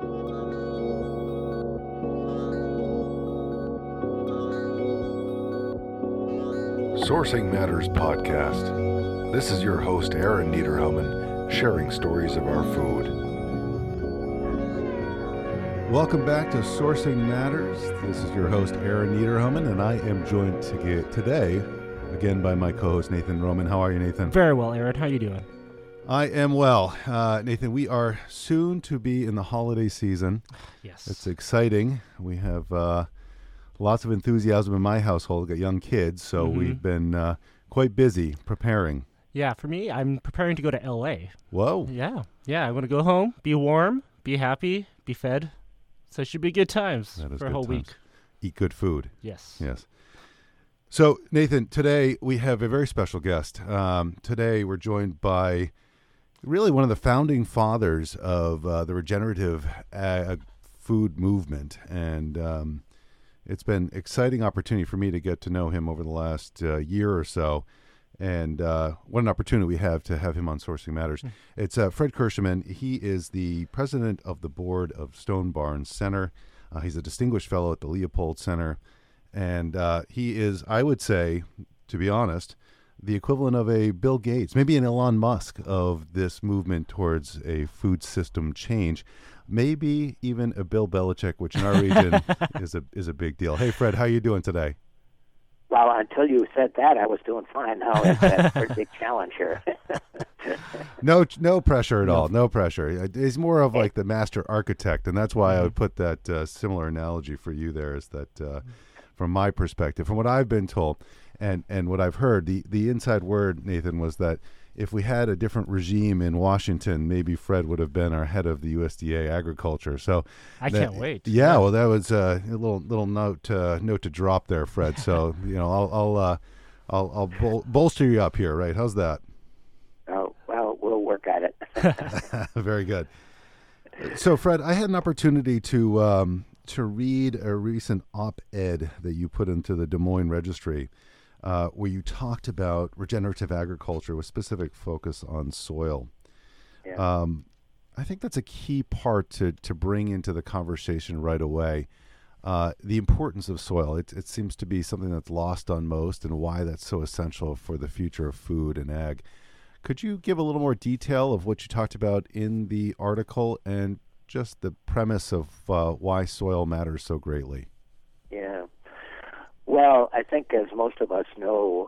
Sourcing Matters Podcast. This is your host, Aaron Niederhomen, sharing stories of our food. Welcome back to Sourcing Matters. This is your host, Aaron Niederhomen, and I am joined today again by my co-host, Nathan Roman. How are you, Nathan? Very well, Aaron. How are you doing? I am well. Nathan, we are soon to be in the holiday season. Yes. It's exciting. We have lots of enthusiasm in my household. We've got young kids, so we've been quite busy preparing. Yeah, for me, I'm preparing to go to L.A. Whoa. Yeah, I want to go home, be warm, be happy, be fed. So it should be good times for a whole week. Eat good food. Yes. So, Nathan, today we have a very special guest. Today we're joined by really one of the founding fathers of the regenerative food movement. And it's been an exciting opportunity for me to get to know him over the last year or so. And what an opportunity we have to have him on Sourcing Matters. It's Fred Kirschenman. He is the president of the board of Stone Barns Center. He's a distinguished fellow at the Leopold Center. And he is, I would say, to be honest, the equivalent of a Bill Gates, maybe an Elon Musk of this movement towards a food system change. Maybe even a Bill Belichick, which in our region is a big deal. Hey, Fred, how you doing today? Well, until you said that, I was doing fine. Now it's a pretty big challenge here. No pressure at all. No pressure. He's more of like the master architect, and that's why I would put that similar analogy for you there. Is that from my perspective, from what I've been told, and what I've heard, the inside word, Nathan, was that if we had a different regime in Washington, maybe Fred would have been our head of the USDA agriculture. So I can't wait. Yeah, well, that was a little note to drop there, Fred. So I'll bolster you up here, right? How's that? Oh, well, we'll work at it. Very good. So, Fred, I had an opportunity to read a recent op-ed that you put into the Des Moines Registry, where you talked about regenerative agriculture with specific focus on soil. Yeah. I think that's a key part to bring into the conversation right away. The importance of soil. It seems to be something that's lost on most, and why that's so essential for the future of food and ag. Could you give a little more detail of what you talked about in the article and just the premise of why soil matters so greatly? Yeah. Well, I think as most of us know,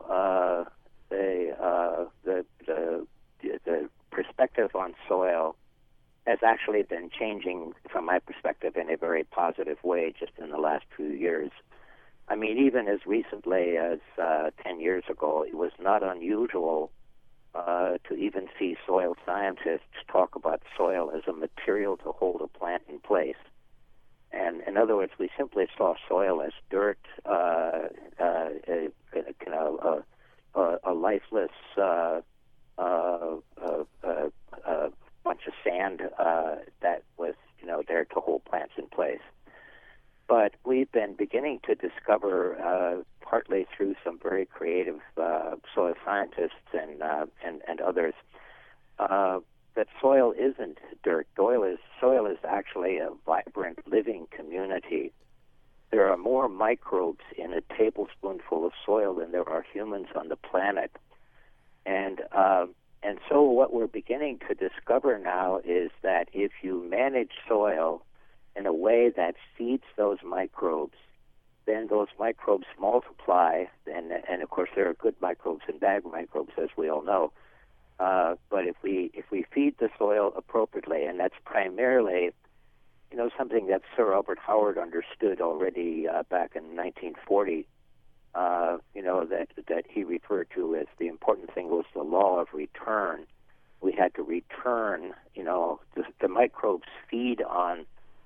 the perspective on soil has actually been changing, from my perspective, in a very positive way just in the last few years. I mean, even as recently as 10 years ago, it was not unusual to even see soil scientists talk about soil as a material to hold a plant in place. And in other words, we simply saw soil as dirt, a lifeless bunch of sand that was, there to hold plants in place. But we've been beginning to discover, partly through some very creative soil scientists and others, that soil isn't dirt. Soil is actually a vibrant, living community. There are more microbes in a tablespoonful of soil than there are humans on the planet. And so what we're beginning to discover now is that if you manage soil in a way that feeds those microbes, then those microbes multiply. And of course, there are good microbes and bad microbes, as we all know. But if we feed the soil appropriately, and that's primarily, something that Sir Albert Howard understood already back in 1940, that he referred to as the important thing was the law of return. We had to return, the microbes feed on,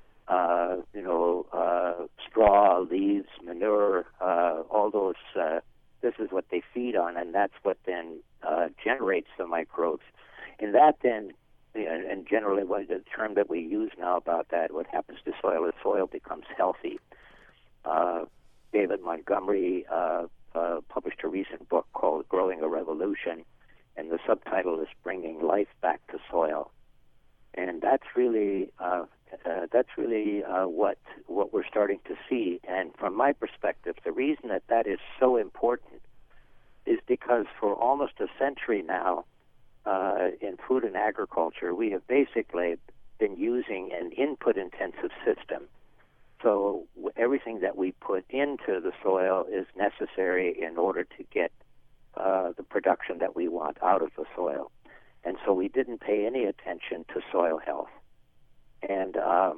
straw, leaves, manure, all those. This is what they feed on, and that's what then generates the microbes. And that then, and generally what the term that we use now about that, what happens to soil is soil becomes healthy. David Montgomery published a recent book called Growing a Revolution, and the subtitle is Bringing Life Back to Soil. And that's really that's really what we're starting to see. And from my perspective, the reason that is so important is because for almost a century now, in food and agriculture, we have basically been using an input-intensive system. So everything that we put into the soil is necessary in order to get the production that we want out of the soil. And so we didn't pay any attention to soil health. And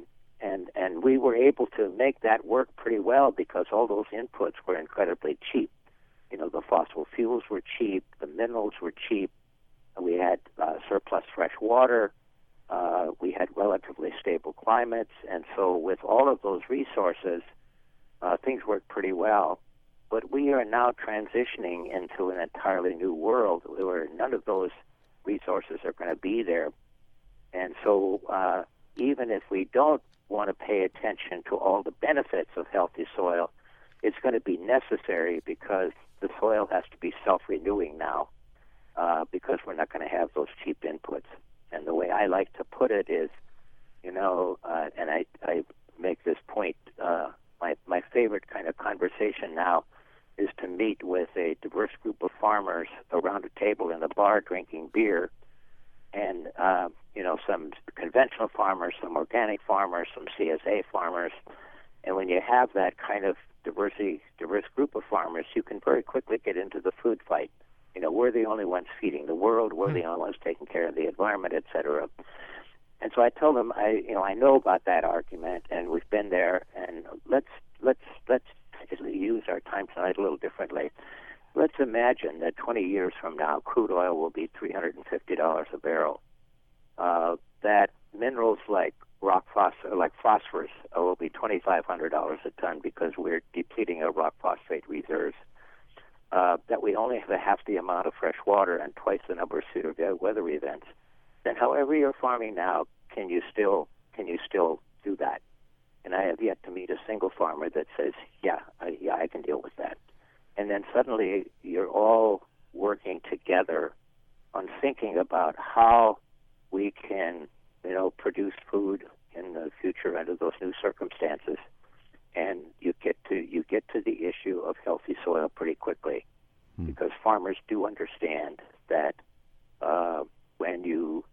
we were able to make that work pretty well because all those inputs were incredibly cheap. You know, the fossil fuels were cheap, the minerals were cheap, we had surplus fresh water, we had relatively stable climates, and so with all of those resources, things worked pretty well. But we are now transitioning into an entirely new world where none of those resources are going to be there. And so even if we don't want to pay attention to all the benefits of healthy soil, it's going to be necessary because the soil has to be self-renewing now because we're not going to have those cheap inputs. And the way I like to put it is, you know, and I make this point, my favorite kind of conversation now is to meet with a diverse group of farmers around a table in a bar drinking beer, and you know, some conventional farmers, some organic farmers, some CSA farmers. And when you have that kind of diverse group of farmers, you can very quickly get into the food fight. You know, we're the only ones feeding the world, we're the only ones taking care of the environment, et cetera. And so I told them, I know about that argument, and we've been there, and let's use our time tonight a little differently. Let's imagine that 20 years from now, crude oil will be $350 a barrel. That minerals like phosphorus will be $2,500 a ton because we're depleting our rock phosphate reserves. That we only have half the amount of fresh water and twice the number of severe weather events. Then, however you're farming now, can you still do that? And I have yet to meet a single farmer that says, yeah, I can deal with that. And then suddenly you're all working together on thinking about how we can, you know, produce food in the future under those new circumstances. And you get to the issue of healthy soil pretty quickly, because farmers do understand that when you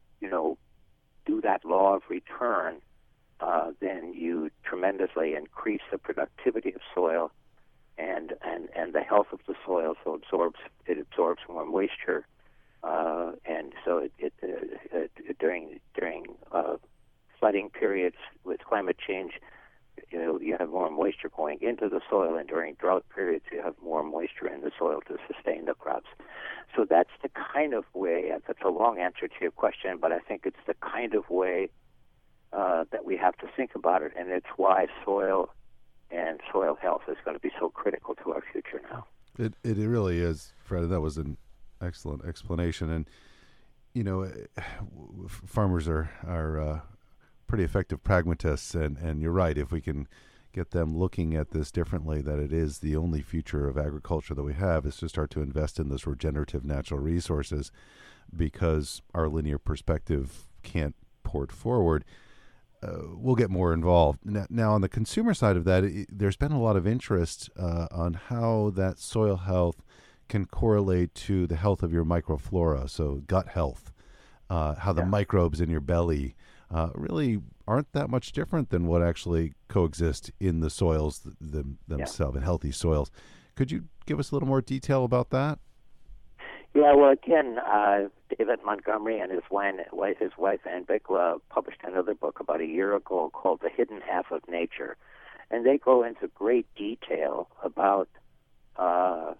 do that law of return, then you tremendously increase the productivity of soil and the health of the soil. So it absorbs more moisture, and so during flooding periods with climate change, you know, you have more moisture going into the soil, and during drought periods, you have more moisture in the soil to sustain the crops. So that's the kind of way. That's a long answer to your question, but I think it's the kind of way that we have to think about it, and it's why soil and soil health is going to be so critical to our future now. It really is, Fred. That was an excellent explanation, and you know, farmers are pretty effective pragmatists, and you're right. If we can get them looking at this differently, that it is the only future of agriculture that we have, is to start to invest in those regenerative natural resources, because our linear perspective can't port forward. We'll get more involved. Now, on the consumer side of that, there's been a lot of interest on how that soil health can correlate to the health of your microflora, so gut health, how the microbes in your belly really aren't that much different than what actually coexist in the soils themselves, in healthy soils. Could you give us a little more detail about that? Yeah, well, again, David Montgomery and his wife Ann Bickla published another book about a year ago called The Hidden Half of Nature. And they go into great detail about, and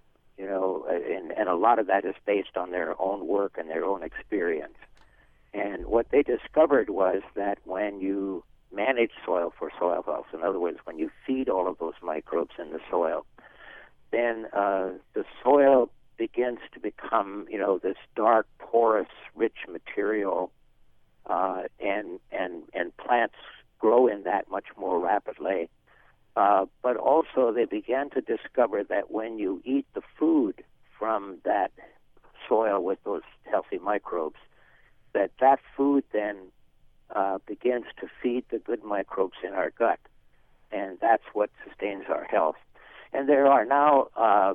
a lot of that is based on their own work and their own experience. And what they discovered was that when you manage soil for soil health, in other words, when you feed all of those microbes in the soil, then the soil begins to become, this dark, porous, rich material, and plants grow in that much more rapidly. But also they began to discover that when you eat the food from that soil with those healthy microbes, that food then begins to feed the good microbes in our gut, and that's what sustains our health. And there are now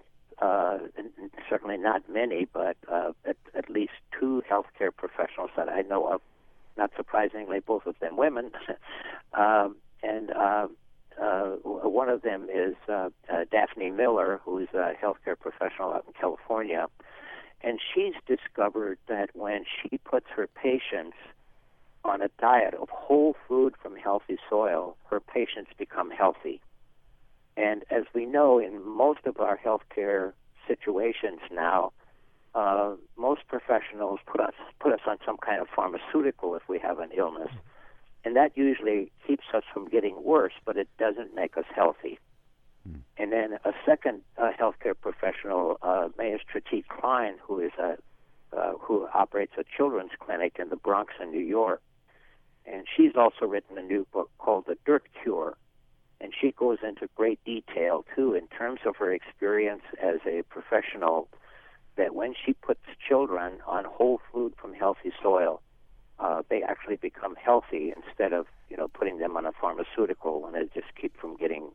certainly not many, but at least two healthcare professionals that I know of, not surprisingly, both of them women, and one of them is Daphne Miller, who is a healthcare professional out in California, and she's discovered that when she puts her patients on a diet of whole food from healthy soil, her patients become healthy. And as we know, in most of our healthcare situations now, most professionals put us on some kind of pharmaceutical if we have an illness. And that usually keeps us from getting worse, but it doesn't make us healthy. And then a second healthcare professional, Maestri Klein, who operates a children's clinic in the Bronx in New York, and she's also written a new book called The Dirt Cure, and she goes into great detail too in terms of her experience as a professional, that when she puts children on whole food from healthy soil, they actually become healthy instead of putting them on a pharmaceutical, and they just keep from getting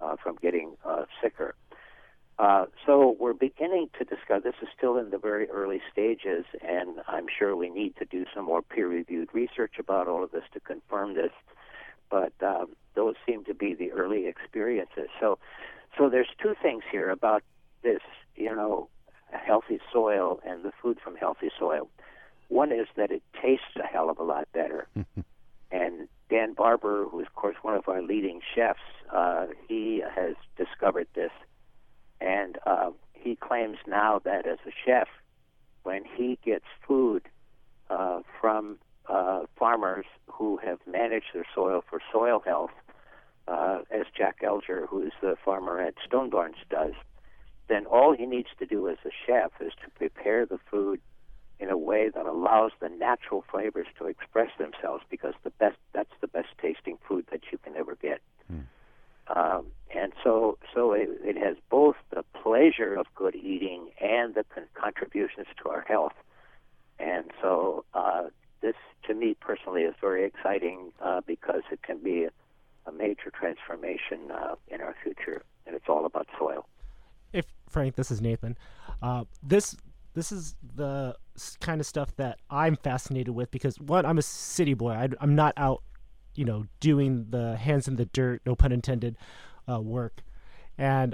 sicker. So we're beginning to discuss. This is still in the very early stages, and I'm sure we need to do some more peer-reviewed research about all of this to confirm this. But those seem to be the early experiences. So there's two things here about this, healthy soil and the food from healthy soil. One is that it tastes a hell of a lot better. And Dan Barber, who is, of course, one of our leading chefs, he has discovered this. And he claims now that as a chef, when he gets food from farmers who have managed their soil for soil health, as Jack Elger, who is the farmer at Stone Barns, does, then all he needs to do as a chef is to prepare the food in a way that allows the natural flavors to express themselves, because that's the best tasting food that you can ever get. And so it has both the pleasure of good eating and the contributions to our health. And so this, to me personally, is very exciting because it can be a major transformation in our future, and it's all about soil. Frank, this is Nathan. This is the kind of stuff that I'm fascinated with because, one, I'm a city boy. I'm not out, doing the hands in the dirt, no pun intended, work. And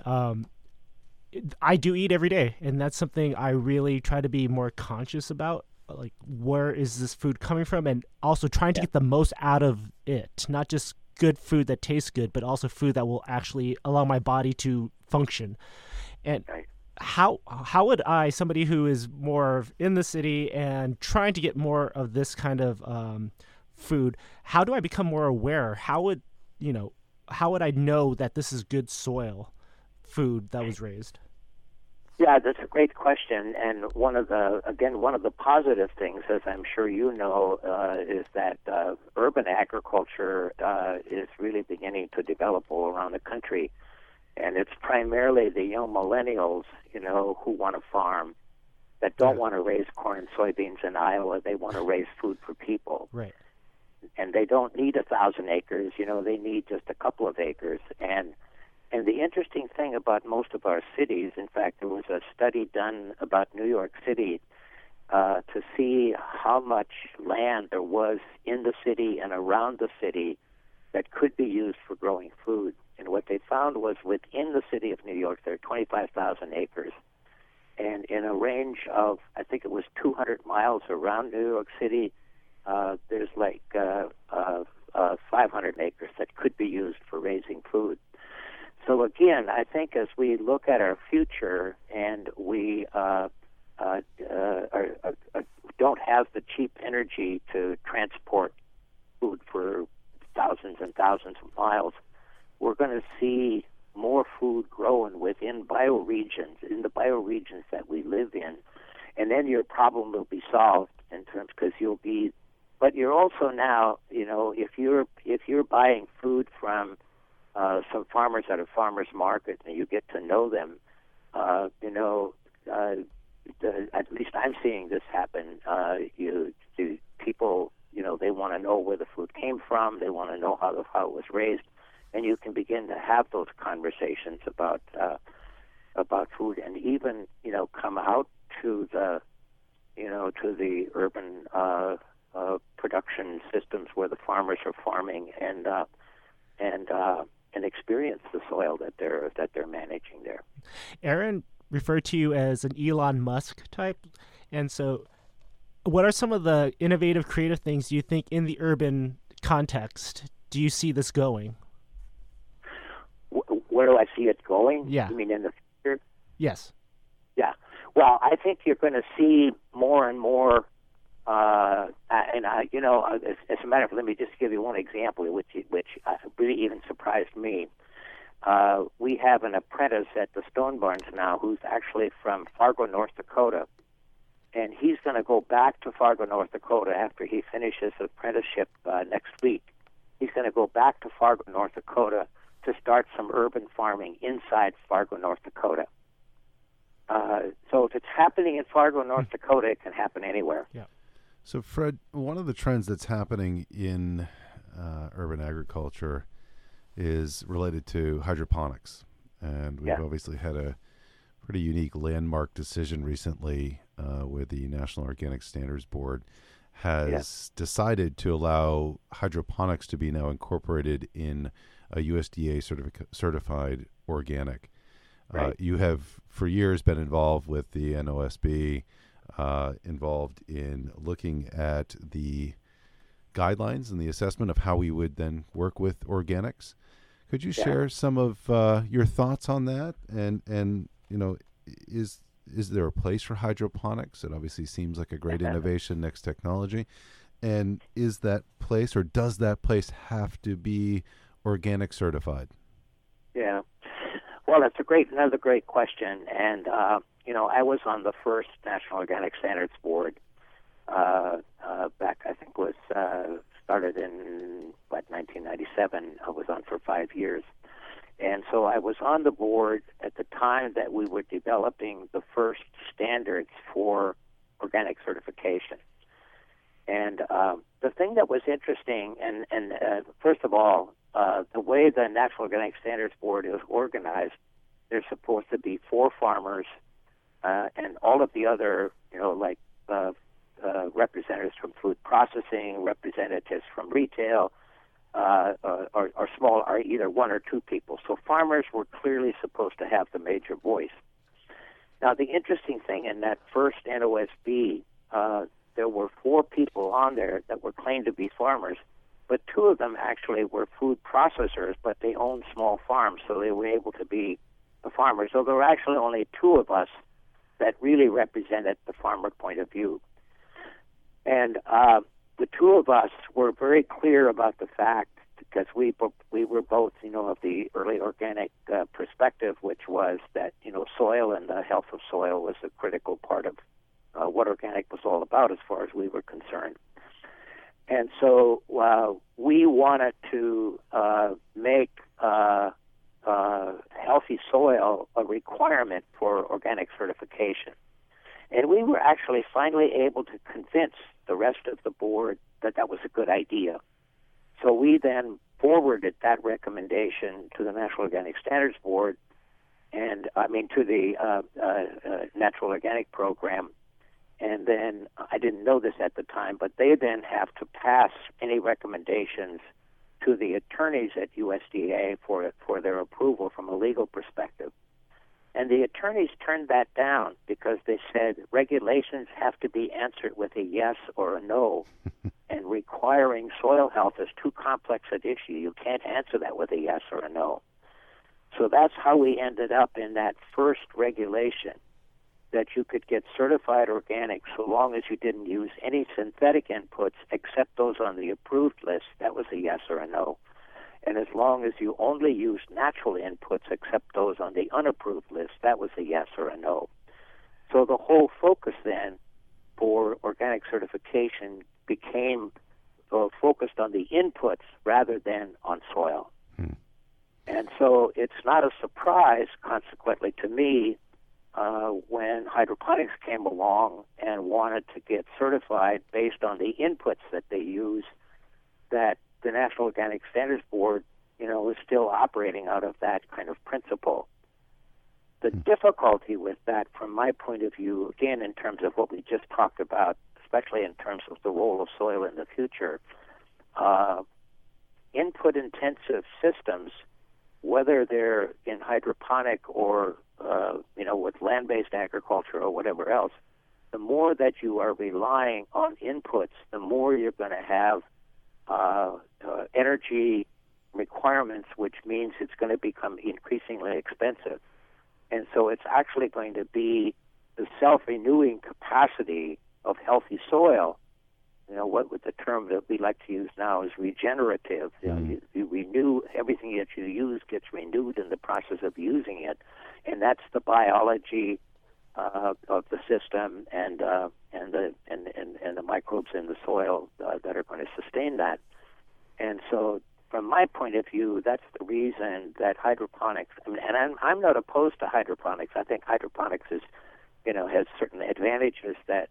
I do eat every day, and that's something I really try to be more conscious about. Like, where is this food coming from? And also trying to get the most out of it, not just good food that tastes good, but also food that will actually allow my body to function. And how would somebody who is more in the city and trying to get more of this kind of food, how do I become more aware? How would I know that this is good soil food that was raised? Yeah, that's a great question. And one of the positive things, as I'm sure you know, is that urban agriculture is really beginning to develop all around the country. And it's primarily the young millennials, who want to farm, that don't want to raise corn and soybeans in Iowa. They want to raise food for people. Right. And they don't need 1,000 acres. They need just a couple of acres. And the interesting thing about most of our cities, in fact, there was a study done about New York City to see how much land there was in the city and around the city that could be used for growing food. And what they found was within the city of New York, there are 25,000 acres. And in a range of, I think it was 200 miles around New York City, there's like 500 acres that could be used for raising food. So again, I think as we look at our future and we don't have the cheap energy to transport food for thousands and thousands of miles, we're going to see more food growing within bioregions, in the bioregions that we live in. And then your problem will be solved in terms, because but you're also now, if you're buying food from some farmers at a farmer's market and you get to know them, at least I'm seeing this happen. People they want to know where the food came from. They want to know how it was raised, and you can begin to have those conversations about food, and even come out to the urban production systems where the farmers are farming and experience the soil that they're managing there. Aaron referred to you as an Elon Musk type, and so what are some of the innovative, creative things you think in the urban context do you see this going? Where do I see it going? Yeah. You mean in the future? Yes. Yeah. Well, I think you're going to see more and more, as a matter of fact, let me just give you one example, which really even surprised me. We have an apprentice at the Stone Barns now who's actually from Fargo, North Dakota, and he's going to go back to Fargo, North Dakota after he finishes his apprenticeship next week. He's going to go back to Fargo, North Dakota to start some urban farming inside Fargo, North Dakota. So if it's happening in Fargo, North Dakota, it can happen anywhere. Yeah. So, Fred, one of the trends that's happening in urban agriculture is related to hydroponics. And we've obviously had a pretty unique landmark decision recently where the National Organic Standards Board has decided to allow hydroponics to be now incorporated in a USDA certified organic. Right. You have for years been involved with the NOSB, involved in looking at the guidelines and the assessment of how we would then work with organics. Could you share some of your thoughts on that? And is there a place for hydroponics? It obviously seems like a great innovation, next technology. And is that place, or does that place have to be organic certified? Yeah. Well, that's another great question. And, I was on the first National Organic Standards Board back, I think was started in, 1997. I was on for 5 years. And so I was on the board at the time that we were developing the first standards for organic certification. And the thing that was interesting, and first of all, the way the National Organic Standards Board is organized, there's supposed to be 4 farmers and all of the other, representatives from food processing, representatives from retail, or small, are either 1 or 2 people. So farmers were clearly supposed to have the major voice. Now, the interesting thing in that first NOSB, there were 4 people on there that were claimed to be farmers, but 2 of them actually were food processors, but they owned small farms, so they were able to be the farmers. So there were actually only 2 of us that really represented the farmer point of view. And the 2 of us were very clear about the fact, because we were both, of the early organic perspective, which was that, soil and the health of soil was a critical part of what organic was all about as far as we were concerned. And so we wanted to make healthy soil a requirement for organic certification. And we were actually finally able to convince the rest of the board that that was a good idea. So we then forwarded that recommendation to the National Organic Standards Board, and to the Natural Organic Program. And then, I didn't know this at the time, but they then have to pass any recommendations to the attorneys at USDA for their approval from a legal perspective. And the attorneys turned that down because they said regulations have to be answered with a yes or a no, and requiring soil health is too complex an issue. You can't answer that with a yes or a no. So that's how we ended up in that first regulation, that you could get certified organic so long as you didn't use any synthetic inputs except those on the approved list. That was a yes or a no. And as long as you only used natural inputs except those on the unapproved list, that was a yes or a no. So the whole focus then for organic certification became focused on the inputs rather than on soil. And so it's not a surprise, consequently, to me, when hydroponics came along and wanted to get certified based on the inputs that they use, that the National Organic Standards Board, is still operating out of that kind of principle. The difficulty with that, from my point of view, again, in terms of what we just talked about, especially in terms of the role of soil in the future, input-intensive systems, whether they're in hydroponic or, with land-based agriculture or whatever else, the more that you are relying on inputs, the more you're going to have energy requirements, which means it's going to become increasingly expensive. And so it's actually going to be the self-renewing capacity of healthy soil. What with the term that we like to use now is regenerative. You renew, everything that you use gets renewed in the process of using it, and that's the biology of the system and the microbes in the soil that are going to sustain that. And so, from my point of view, that's the reason that hydroponics. And I'm not opposed to hydroponics. I think hydroponics is, has certain advantages that,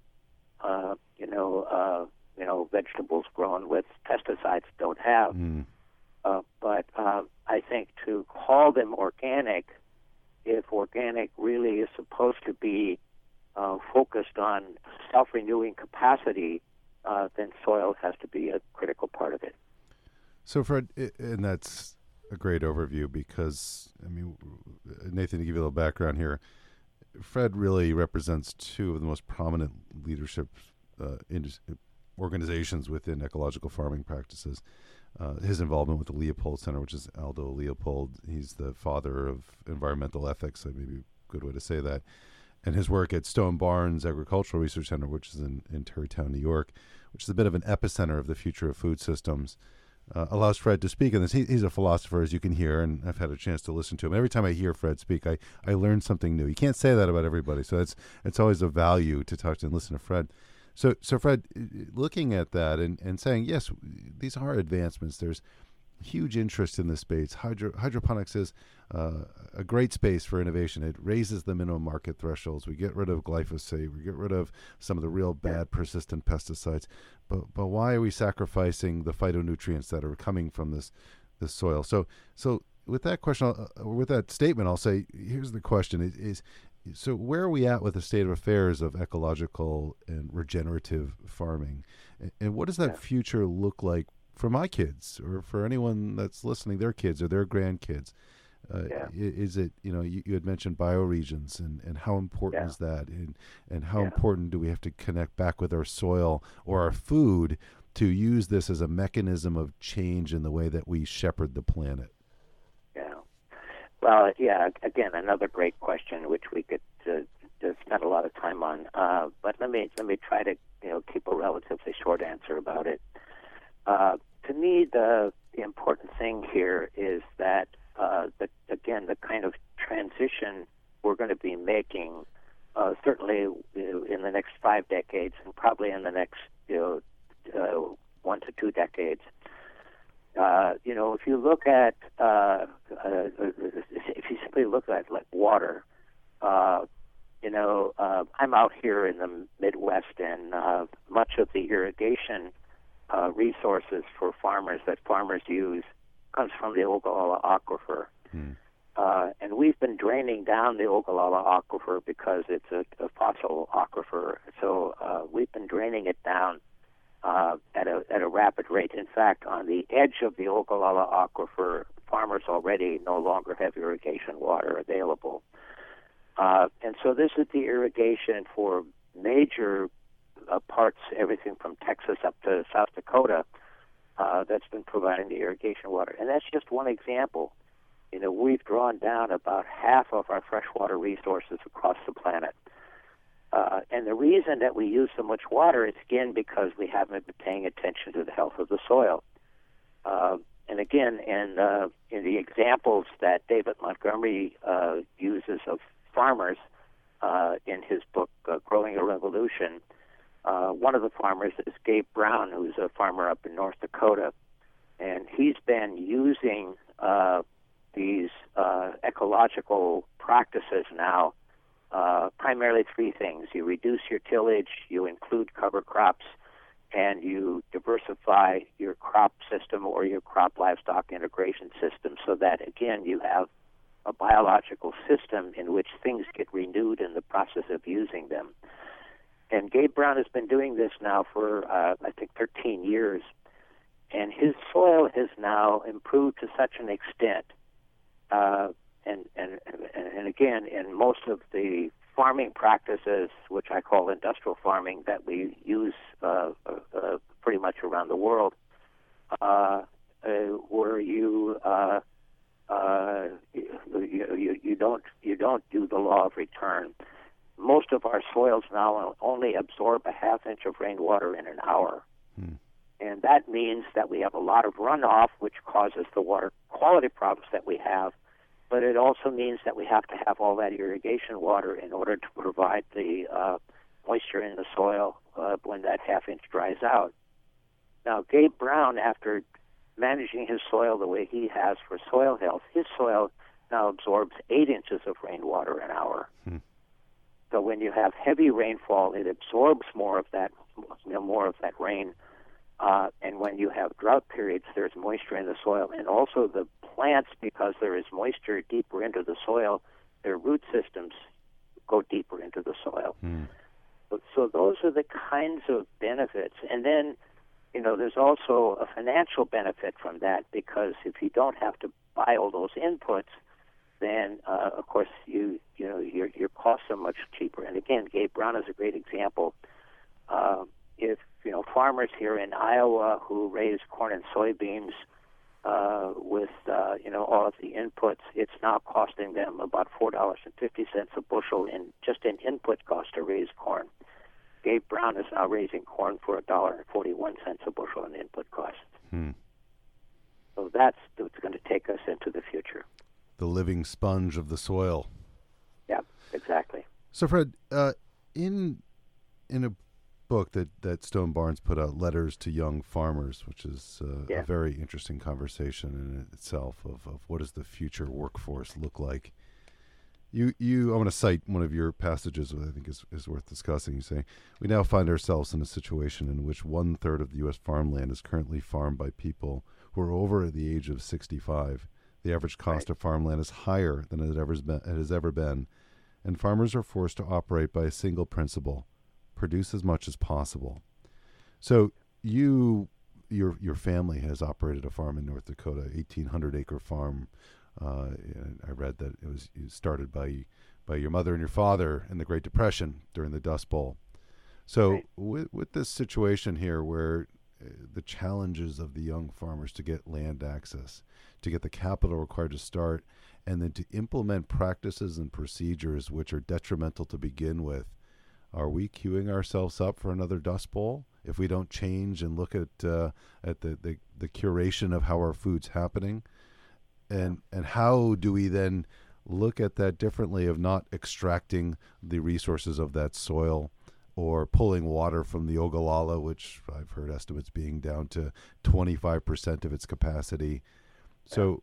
vegetables grown with pesticides don't have. But I think to call them organic, if organic really is supposed to be focused on self-renewing capacity, then soil has to be a critical part of it. So, Fred, and that's a great overview because, Nathan, to give you a little background here, Fred really represents two of the most prominent leadership organizations within ecological farming practices. His involvement with the Leopold Center, which is Aldo Leopold, he's the father of environmental ethics, maybe a good way to say that, and his work at Stone Barns Agricultural Research Center, which is in Tarrytown, New York, which is a bit of an epicenter of the future of food systems. Allows Fred to speak on this. He's a philosopher, as you can hear, and I've had a chance to listen to him. Every time I hear Fred speak, I learn something new. You can't say that about everybody, so it's always a value to talk to and listen to Fred. So Fred, looking at that and saying, yes, these are advancements. There's huge interest in this space. Hydroponics is a great space for innovation. It raises the minimum market thresholds. We get rid of glyphosate. We get rid of some of the real bad persistent pesticides. But why are we sacrificing the phytonutrients that are coming from this soil? So with that question, with that statement, I'll say, here's the question: so where are we at with the state of affairs of ecological and regenerative farming, and what does that future look like for my kids or for anyone that's listening, their kids or their grandkids? Is it, you had mentioned bioregions and how important is that, and how important do we have to connect back with our soil or our food to use this as a mechanism of change in the way that we shepherd the planet? Well, again, another great question, which we could spend a lot of time on. But let me try to keep a relatively short answer about it. To me, the important thing here is that the kind of transition we're going to be making, certainly in the next 5 decades, and probably in the next 1 to 2 decades. If you look at, if you simply look at like water, I'm out here in the Midwest, and much of the irrigation resources for farmers that farmers use comes from the Ogallala Aquifer. And we've been draining down the Ogallala Aquifer because it's a fossil aquifer. So we've been draining it down at a rapid rate. In fact, on the edge of the Ogallala Aquifer, farmers already no longer have irrigation water available. And so this is the irrigation for major parts, everything from Texas up to South Dakota, that's been providing the irrigation water. And that's just one example. We've drawn down about half of our freshwater resources across the planet. And the reason that we use so much water is, again, because we haven't been paying attention to the health of the soil. And again, in the examples that David Montgomery uses of farmers in his book, Growing a Revolution, one of the farmers is Gabe Brown, who's a farmer up in North Dakota. And he's been using these ecological practices now primarily three things. You reduce your tillage, you include cover crops, and you diversify your crop system or your crop livestock integration system so that, again, you have a biological system in which things get renewed in the process of using them. And Gabe Brown has been doing this now for, I think, 13 years. And his soil has now improved to such an extent. And again, in most of the farming practices, which I call industrial farming, that we use pretty much around the world, where you don't do the law of return. Most of our soils now only absorb a half inch of rainwater in an hour. And that means that we have a lot of runoff, which causes the water quality problems that we have. But it also means that we have to have all that irrigation water in order to provide the moisture in the soil when that half inch dries out. Now, Gabe Brown, after managing his soil the way he has for soil health, his soil now absorbs 8 inches of rainwater an hour. So when you have heavy rainfall, it absorbs more of that rain. And when you have drought periods, there's moisture in the soil. And also the plants, because there is moisture deeper into the soil, their root systems go deeper into the soil. So those are the kinds of benefits. And then, there's also a financial benefit from that, because if you don't have to buy all those inputs, then, of course, your costs are much cheaper. And again, Gabe Brown is a great example. If farmers here in Iowa who raise corn and soybeans with all of the inputs, it's now costing them about $4.50 a bushel just in input cost to raise corn. Gabe Brown is now raising corn for $1.41 a bushel in input costs. So that's what's going to take us into the future. The living sponge of the soil. Yeah, exactly. So, Fred, in a book that Stone Barns put out, Letters to Young Farmers, which is a very interesting conversation in itself of what does the future workforce look like. I want to cite one of your passages that I think is worth discussing. You say, "We now find ourselves in a situation in which 1/3 of the U.S. farmland is currently farmed by people who are over the age of 65. The average cost of farmland is higher than it has ever been, and farmers are forced to operate by a single principle: produce as much as possible." So your family has operated a farm in North Dakota, 1,800-acre farm. I read that it was started by your mother and your father in the Great Depression during the Dust Bowl. So with this situation here where the challenges of the young farmers to get land access, to get the capital required to start, and then to implement practices and procedures which are detrimental to begin with, are we queuing ourselves up for another Dust Bowl if we don't change and look at the curation of how our food's happening? And how do we then look at that differently, of not extracting the resources of that soil or pulling water from the Ogallala, which I've heard estimates being down to 25% of its capacity. So,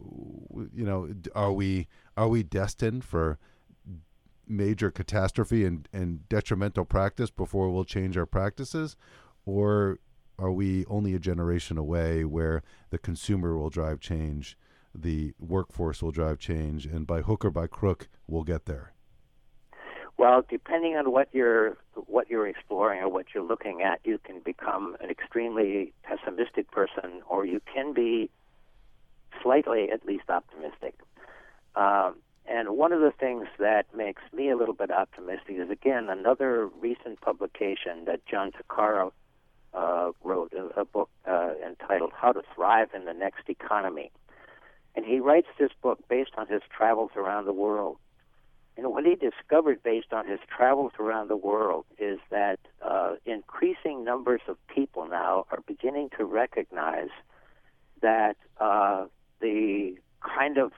are we destined for major catastrophe and detrimental practice before we'll change our practices? Or are we only a generation away where the consumer will drive change, the workforce will drive change, and by hook or by crook, we'll get there? Well, depending on what you're exploring or what you're looking at, you can become an extremely pessimistic person, or you can be slightly, at least, optimistic. And one of the things that makes me a little bit optimistic is, again, another recent publication that John Tuccaro wrote, a book entitled How to Thrive in the Next Economy. And he writes this book based on his travels around the world. And what he discovered based on his travels around the world is that increasing numbers of people now are beginning to recognize that the kind of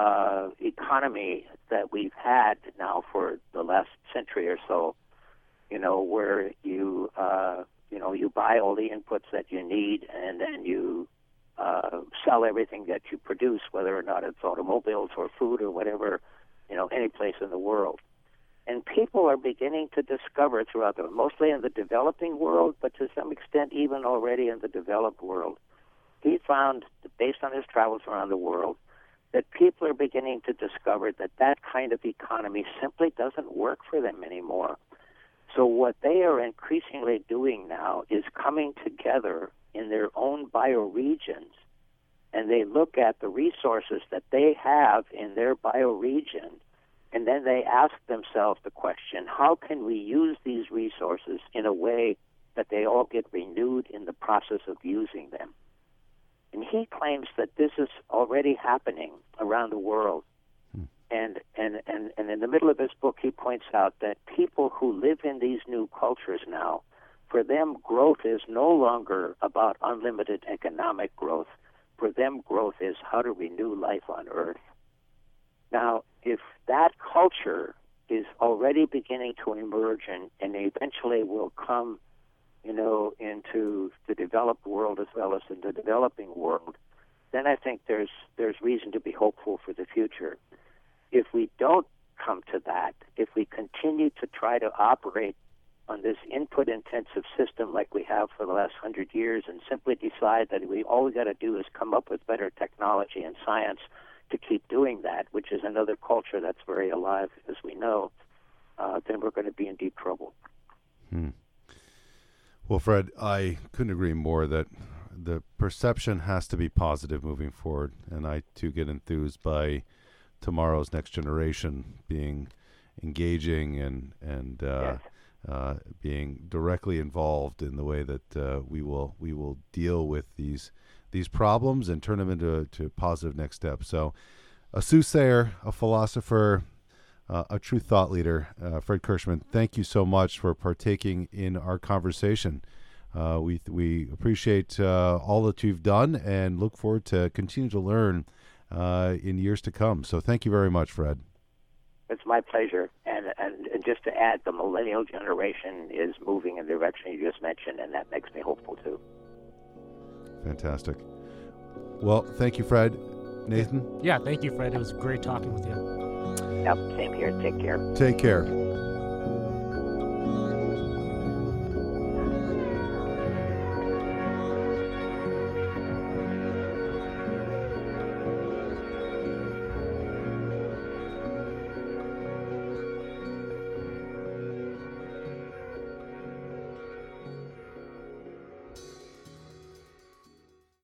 economy that we've had now for the last century or so, where you buy all the inputs that you need, and then you sell everything that you produce, whether or not it's automobiles or food or whatever, any place in the world. And people are beginning to discover throughout mostly in the developing world, but to some extent even already in the developed world. He found, based on his travels around the world, that people are beginning to discover that that kind of economy simply doesn't work for them anymore. So what they are increasingly doing now is coming together in their own bioregions, and they look at the resources that they have in their bioregion, and then they ask themselves the question, how can we use these resources in a way that they all get renewed in the process of using them? And he claims that this is already happening around the world. And in the middle of his book, he points out that people who live in these new cultures now, for them, growth is no longer about unlimited economic growth. For them, growth is how to renew life on Earth. Now, if that culture is already beginning to emerge and eventually will come, into the developed world as well as in the developing world, then I think there's reason to be hopeful for the future. If we don't come to that, if we continue to try to operate on this input-intensive system like we have for the last 100 years and simply decide that all we got to do is come up with better technology and science to keep doing that, which is another culture that's very alive, as we know, then we're going to be in deep trouble. Well, Fred, I couldn't agree more that the perception has to be positive moving forward, and I, too, get enthused by tomorrow's next generation being engaging and Yes. Being directly involved in the way that we will deal with these problems and turn them into positive next steps. So, a soothsayer, a philosopher, a true thought leader, Fred Kirschman, thank you so much for partaking in our conversation. We appreciate all that you've done and look forward to continue to learn in years to come. So thank you very much, Fred. It's my pleasure. And just to add, the millennial generation is moving in the direction you just mentioned, and that makes me hopeful too. Fantastic. Well, thank you, Fred. Nathan? Yeah, thank you, Fred. It was great talking with you. Yep, same here. Take care. Take care.